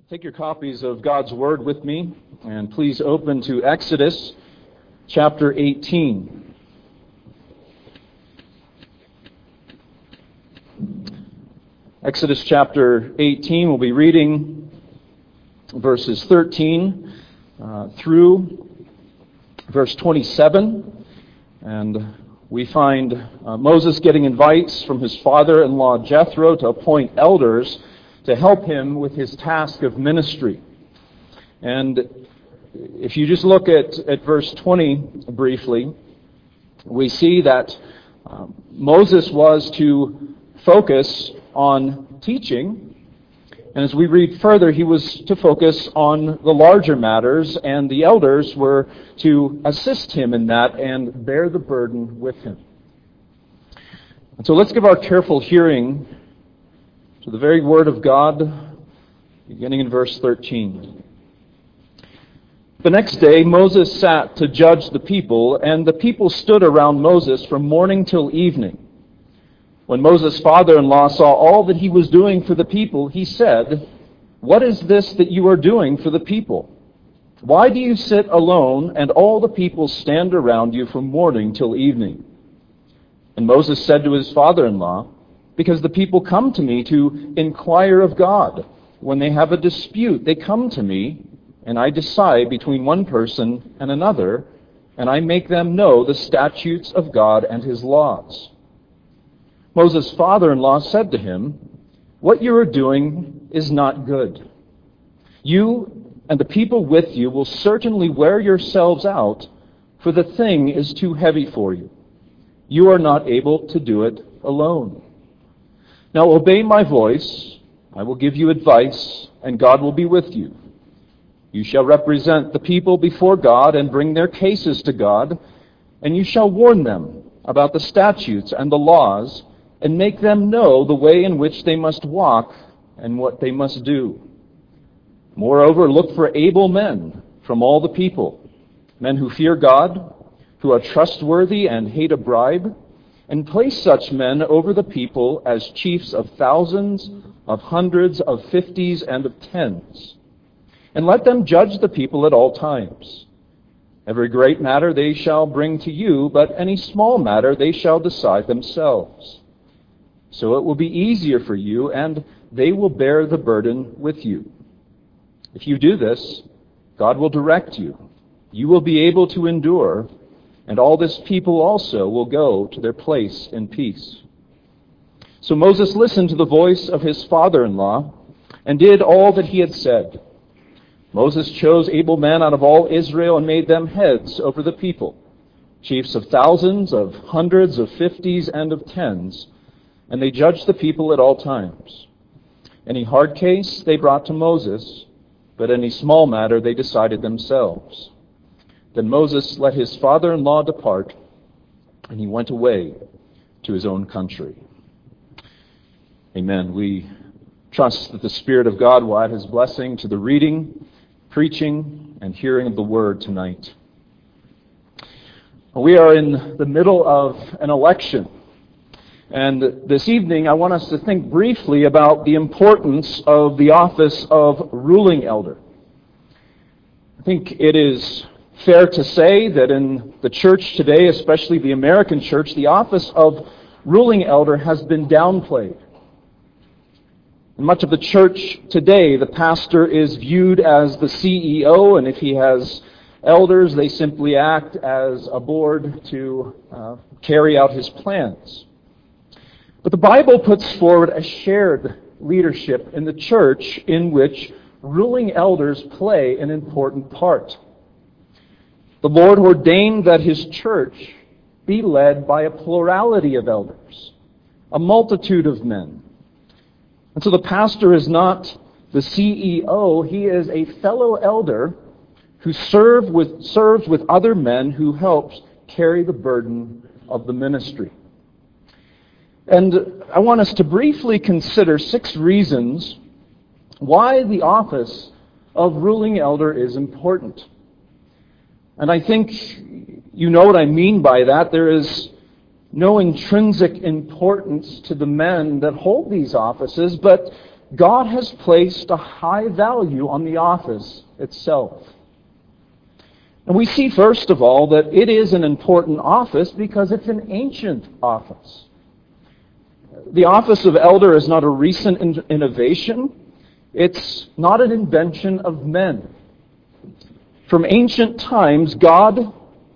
Take your copies of God's Word with me, and please open to Exodus chapter 18. Exodus chapter 18, we'll be reading verses 13 through verse 27. And we find Moses getting invites from his father-in-law Jethro to appoint elders to help him with his task of ministry. And if you just look at verse 20 briefly, we see that Moses was to focus on teaching. And as we read further, he was to focus on the larger matters, and the elders were to assist him in that and bear the burden with him. And so let's give our careful hearing to the very Word of God, beginning in verse 13. The next day Moses sat to judge the people, and the people stood around Moses from morning till evening. When Moses' father-in-law saw all that he was doing for the people, he said, "What is this that you are doing for the people? Why do you sit alone, and all the people stand around you from morning till evening?" And Moses said to his father-in-law, "Because the people come to me to inquire of God. When they have a dispute, they come to me, and I decide between one person and another, and I make them know the statutes of God and His laws." Moses' father-in-law said to him, "What you are doing is not good. You and the people with you will certainly wear yourselves out, for the thing is too heavy for you. You are not able to do it alone. Now obey my voice. I will give you advice, and God will be with you. You shall represent the people before God and bring their cases to God, and you shall warn them about the statutes and the laws, and make them know the way in which they must walk and what they must do. Moreover, look for able men from all the people, men who fear God, who are trustworthy and hate a bribe, and place such men over the people as chiefs of thousands, of hundreds, of fifties, and of tens. And let them judge the people at all times. Every great matter they shall bring to you, but any small matter they shall decide themselves. So it will be easier for you, and they will bear the burden with you. If you do this, God will direct you. You will be able to endure, and all this people also will go to their place in peace." So Moses listened to the voice of his father-in-law and did all that he had said. Moses chose able men out of all Israel and made them heads over the people, chiefs of thousands, of hundreds, of fifties, and of tens, and they judged the people at all times. Any hard case they brought to Moses, but any small matter they decided themselves. Then Moses let his father-in-law depart, and he went away to his own country. Amen. We trust that the Spirit of God will add His blessing to the reading, preaching, and hearing of the Word tonight. We are in the middle of an election, and this evening I want us to think briefly about the importance of the office of ruling elder. I think it is fair to say that in the church today, especially the American church, the office of ruling elder has been downplayed. In much of the church today, the pastor is viewed as the CEO, and if he has elders, they simply act as a board to carry out his plans. But the Bible puts forward a shared leadership in the church in which ruling elders play an important part. The Lord ordained that His church be led by a plurality of elders, a multitude of men. And so the pastor is not the CEO, he is a fellow elder who serves with other men who helps carry the burden of the ministry. And I want us to briefly consider 6 reasons why the office of ruling elder is important. And I think you know what I mean by that. There is no intrinsic importance to the men that hold these offices, but God has placed a high value on the office itself. And we see, first of all, that it is an important office because it's an ancient office. The office of elder is not a recent innovation. It's not an invention of men. From ancient times, God's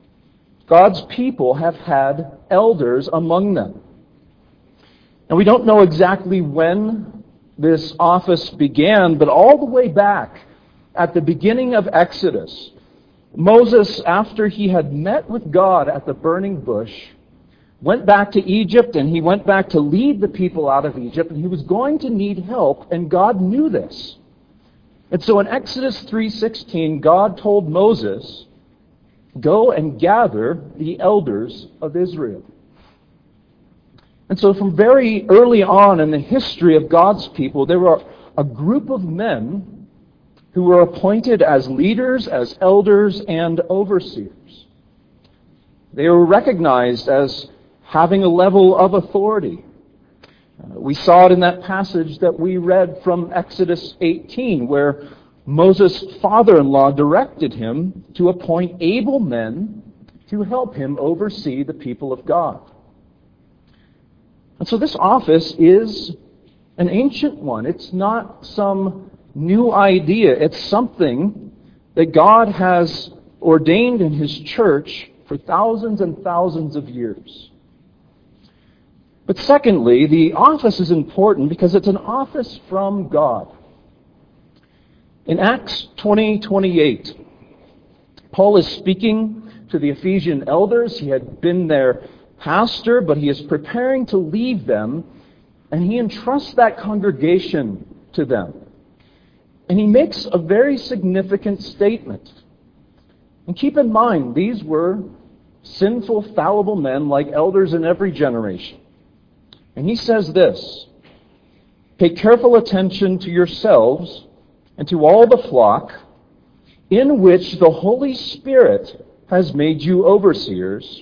people have had elders among them. And we don't know exactly when this office began, but all the way back at the beginning of Exodus, Moses, after he had met with God at the burning bush, went back to Egypt, and he went back to lead the people out of Egypt, and he was going to need help, and God knew this. And so in Exodus 3:16, God told Moses, "Go and gather the elders of Israel." And so from very early on in the history of God's people, there were a group of men who were appointed as leaders, as elders, and overseers. They were recognized as having a level of authority. We saw it in that passage that we read from Exodus 18, where Moses' father-in-law directed him to appoint able men to help him oversee the people of God. And so this office is an ancient one. It's not some new idea. It's something that God has ordained in His church for thousands and thousands of years. But secondly, the office is important because it's an office from God. In Acts 20:28, Paul is speaking to the Ephesian elders. He had been their pastor, but he is preparing to leave them, and he entrusts that congregation to them. And he makes a very significant statement. And keep in mind, these were sinful, fallible men like elders in every generation. And he says this, "Pay careful attention to yourselves and to all the flock in which the Holy Spirit has made you overseers."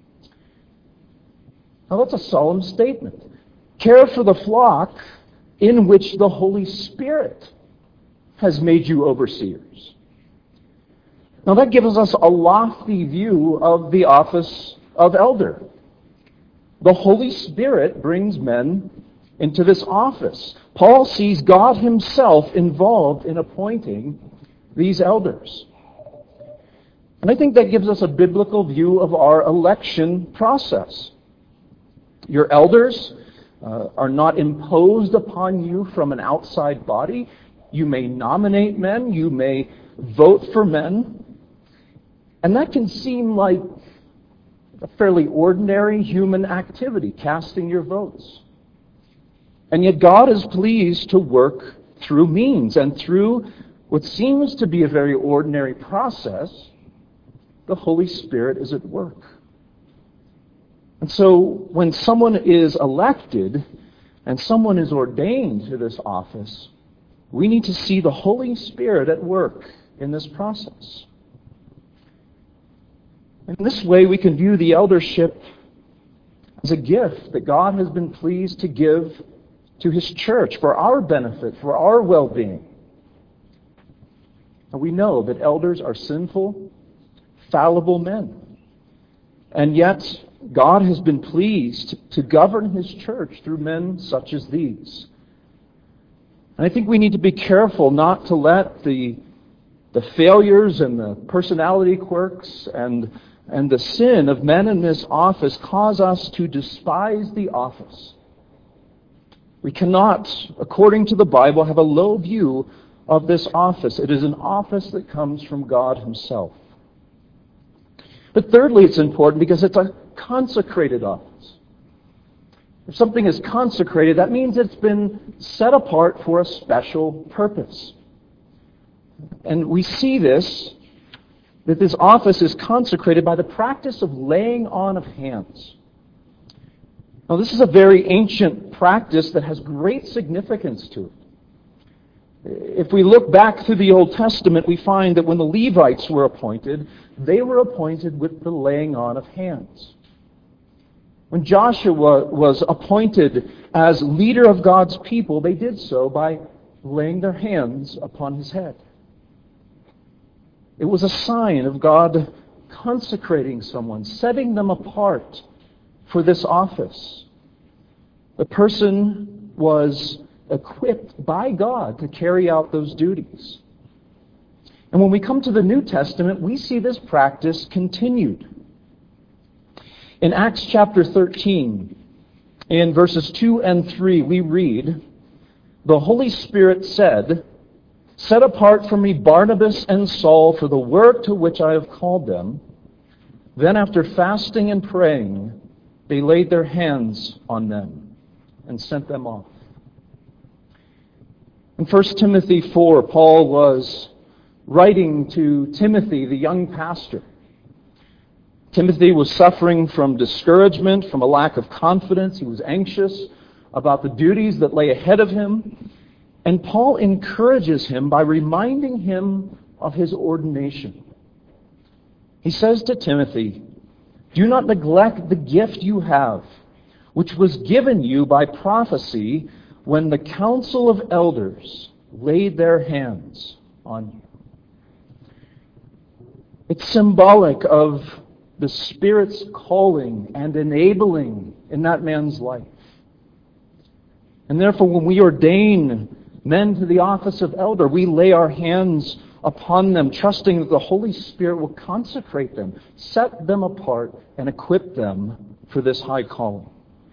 Now that's a solemn statement. Care for the flock in which the Holy Spirit has made you overseers. Now that gives us a lofty view of the office of elder. The Holy Spirit brings men into this office. Paul sees God Himself involved in appointing these elders. And I think that gives us a biblical view of our election process. Your elders are not imposed upon you from an outside body. You may nominate men, you may vote for men, and that can seem like a fairly ordinary human activity, casting your votes. And yet God is pleased to work through means, and through what seems to be a very ordinary process, the Holy Spirit is at work. And so when someone is elected and someone is ordained to this office, we need to see the Holy Spirit at work in this process. In this way, we can view the eldership as a gift that God has been pleased to give to His church for our benefit, for our well-being. And we know that elders are sinful, fallible men. And yet, God has been pleased to govern His church through men such as these. And I think we need to be careful not to let the failures and the personality quirks and the sin of men in this office cause us to despise the office. We cannot, according to the Bible, have a low view of this office. It is an office that comes from God Himself. But thirdly, it's important because it's a consecrated office. If something is consecrated, that means it's been set apart for a special purpose. And we see this, that this office is consecrated by the practice of laying on of hands. Now, this is a very ancient practice that has great significance to it. If we look back through the Old Testament, we find that when the Levites were appointed, they were appointed with the laying on of hands. When Joshua was appointed as leader of God's people, they did so by laying their hands upon his head. It was a sign of God consecrating someone, setting them apart for this office. The person was equipped by God to carry out those duties. And when we come to the New Testament, we see this practice continued. In Acts chapter 13, in verses 2 and 3, we read, "The Holy Spirit said, 'Set apart for me Barnabas and Saul for the work to which I have called them.' Then after fasting and praying, they laid their hands on them and sent them off." In 1 Timothy 4, Paul was writing to Timothy, the young pastor. Timothy was suffering from discouragement, from a lack of confidence. He was anxious about the duties that lay ahead of him. And Paul encourages him by reminding him of his ordination. He says to Timothy, "Do not neglect the gift you have, which was given you by prophecy when the council of elders laid their hands on you." It's symbolic of the Spirit's calling and enabling in that man's life. And therefore, when we ordain men to the office of elder, we lay our hands upon them, trusting that the Holy Spirit will consecrate them, set them apart, and equip them for this high calling.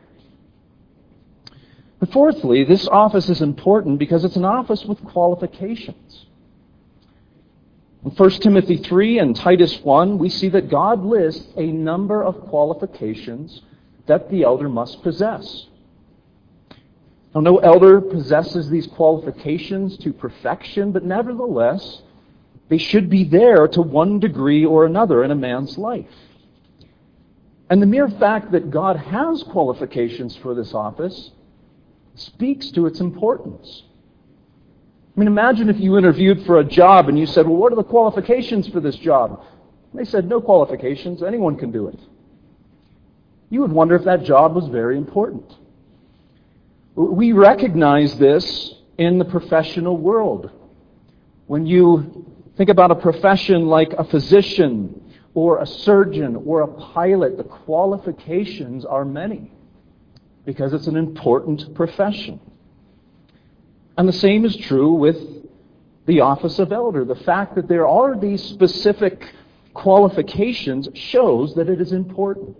But fourthly, this office is important because it's an office with qualifications. In 1 Timothy 3 and Titus 1, we see that God lists a number of qualifications that the elder must possess. Now, no elder possesses these qualifications to perfection, but nevertheless, they should be there to one degree or another in a man's life. And the mere fact that God has qualifications for this office speaks to its importance. I mean, imagine if you interviewed for a job and you said, "Well, what are the qualifications for this job?" And they said, "No qualifications, anyone can do it." You would wonder if that job was very important. We recognize this in the professional world. When you think about a profession like a physician or a surgeon or a pilot, the qualifications are many because it's an important profession. And the same is true with the office of elder. The fact that there are these specific qualifications shows that it is important.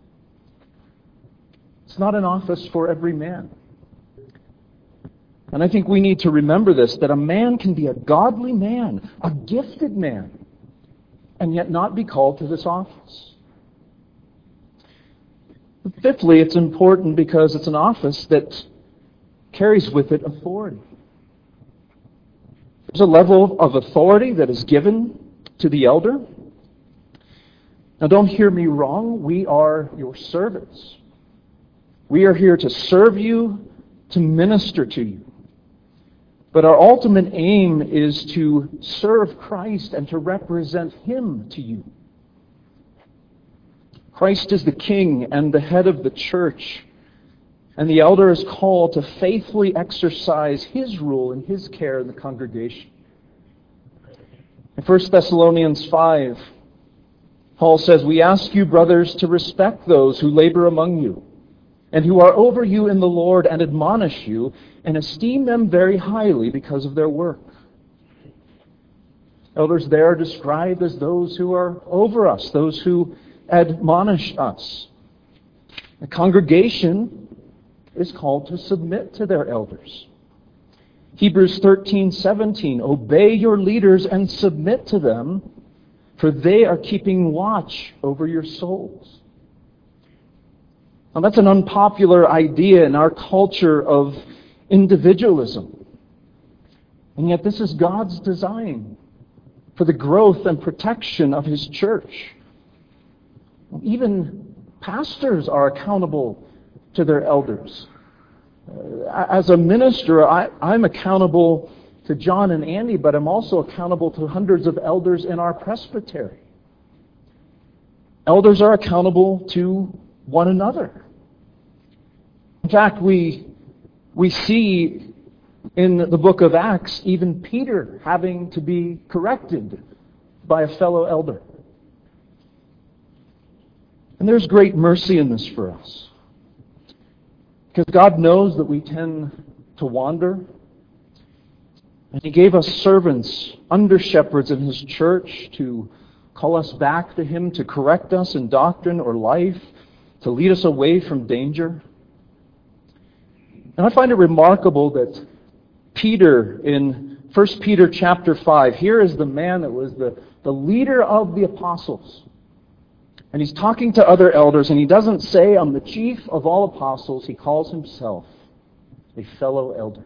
It's not an office for every man. And I think we need to remember this, that a man can be a godly man, a gifted man, and yet not be called to this office. But fifthly, it's important because it's an office that carries with it authority. There's a level of authority that is given to the elder. Now, don't hear me wrong. We are your servants. We are here to serve you, to minister to you. But our ultimate aim is to serve Christ and to represent Him to you. Christ is the King and the head of the church, and the elder is called to faithfully exercise his rule and his care in the congregation. In 1 Thessalonians 5, Paul says, "We ask you, brothers, to respect those who labor among you, and who are over you in the Lord, and admonish you, and esteem them very highly because of their work." Elders there are described as those who are over us, those who admonish us. The congregation is called to submit to their elders. Hebrews 13:17, "Obey your leaders and submit to them, for they are keeping watch over your souls." Now, that's an unpopular idea in our culture of individualism. And yet this is God's design for the growth and protection of His church. Even pastors are accountable to their elders. As a minister, I'm accountable to John and Andy, but I'm also accountable to hundreds of elders in our presbytery. Elders are accountable to one another. In fact, we see in the book of Acts even Peter having to be corrected by a fellow elder. And there's great mercy in this for us. Because God knows that we tend to wander. And He gave us servants, under-shepherds in His church to call us back to Him, to correct us in doctrine or life, to lead us away from danger. And I find it remarkable that Peter, in 1 Peter chapter 5, here is the man that was the leader of the apostles. And he's talking to other elders, and he doesn't say, I'm the chief of all apostles. He calls himself a fellow elder.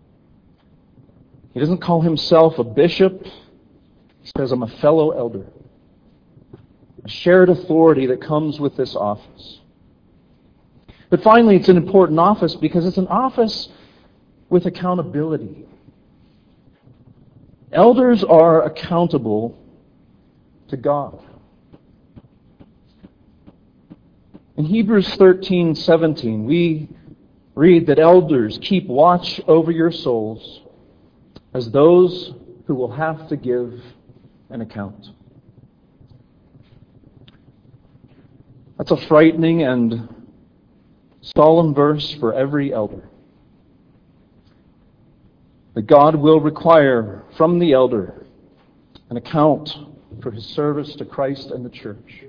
He doesn't call himself a bishop. He says, I'm a fellow elder. A shared authority that comes with this office. But finally, it's an important office because it's an office with accountability. Elders are accountable to God. In Hebrews 13:17, we read that elders keep watch over your souls as those who will have to give an account. That's a frightening and solemn verse for every elder. That God will require from the elder an account for his service to Christ and the church.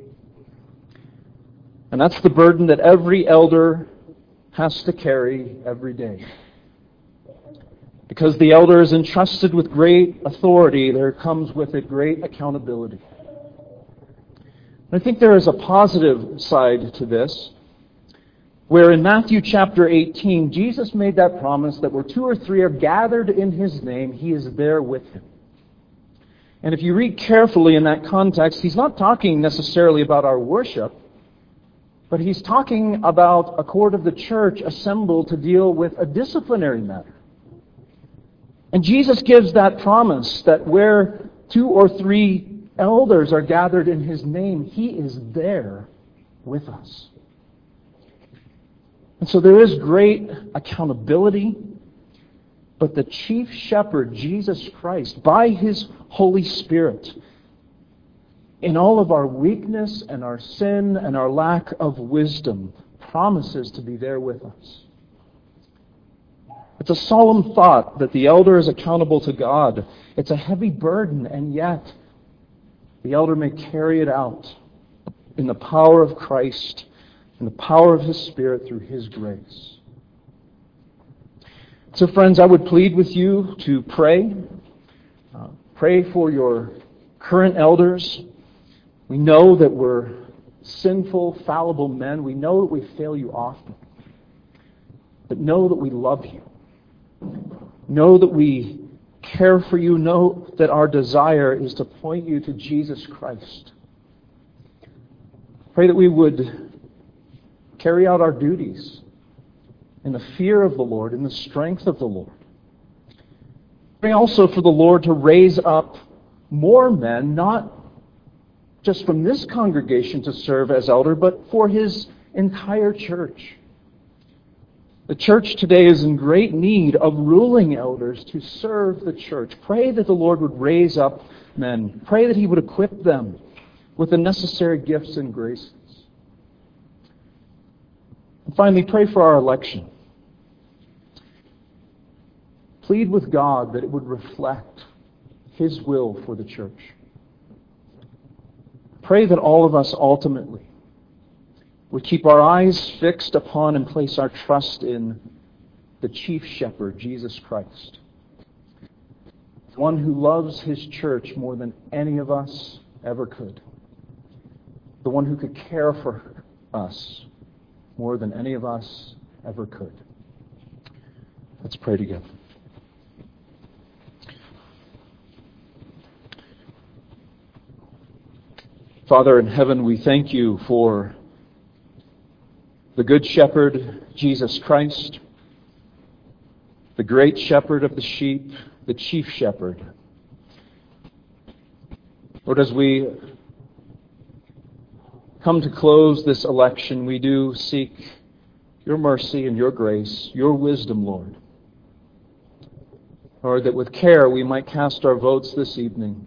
And that's the burden that every elder has to carry every day. Because the elder is entrusted with great authority, there comes with it great accountability. And I think there is a positive side to this, where in Matthew chapter 18, Jesus made that promise that where two or three are gathered in His name, He is there with them. And if you read carefully in that context, He's not talking necessarily about our worship, but He's talking about a court of the church assembled to deal with a disciplinary matter. And Jesus gives that promise that where two or three elders are gathered in His name, He is there with us. And so there is great accountability, but the chief shepherd, Jesus Christ, by His Holy Spirit, in all of our weakness and our sin and our lack of wisdom, promises to be there with us. It's a solemn thought that the elder is accountable to God. It's a heavy burden, and yet the elder may carry it out in the power of Christ, in the power of His Spirit through His grace. So friends, I would plead with you to pray. Pray for your current elders. We know that we're sinful, fallible men. We know that we fail you often. But know that we love you. Know that we care for you. Know that our desire is to point you to Jesus Christ. Pray that we would carry out our duties in the fear of the Lord, in the strength of the Lord. Pray also for the Lord to raise up more men, not just from this congregation to serve as elder, but for His entire church. The church today is in great need of ruling elders to serve the church. Pray that the Lord would raise up men. Pray that He would equip them with the necessary gifts and graces. And finally, pray for our election. Plead with God that it would reflect His will for the church. Pray that all of us ultimately would keep our eyes fixed upon and place our trust in the chief shepherd, Jesus Christ. The one who loves His church more than any of us ever could. The one who could care for us more than any of us ever could. Let's pray together. Father in heaven, we thank You for the Good Shepherd, Jesus Christ, the great shepherd of the sheep, the chief shepherd. Lord, as we come to close this election, we do seek your mercy and your grace, your wisdom, Lord. Lord, that with care we might cast our votes this evening.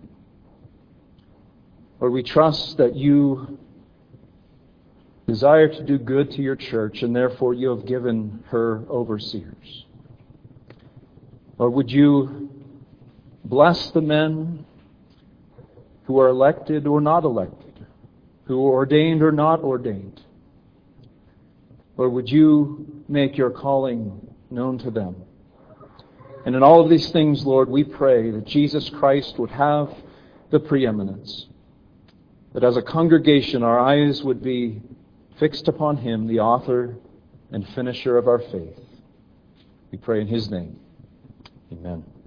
Lord, we trust that you desire to do good to your church, and therefore you have given her overseers. Lord, would you bless the men who are elected or not elected, who are ordained or not ordained. Lord, would you make your calling known to them? And in all of these things, Lord, we pray that Jesus Christ would have the preeminence, that as a congregation our eyes would be fixed upon Him, the author and finisher of our faith. We pray in His name. Amen.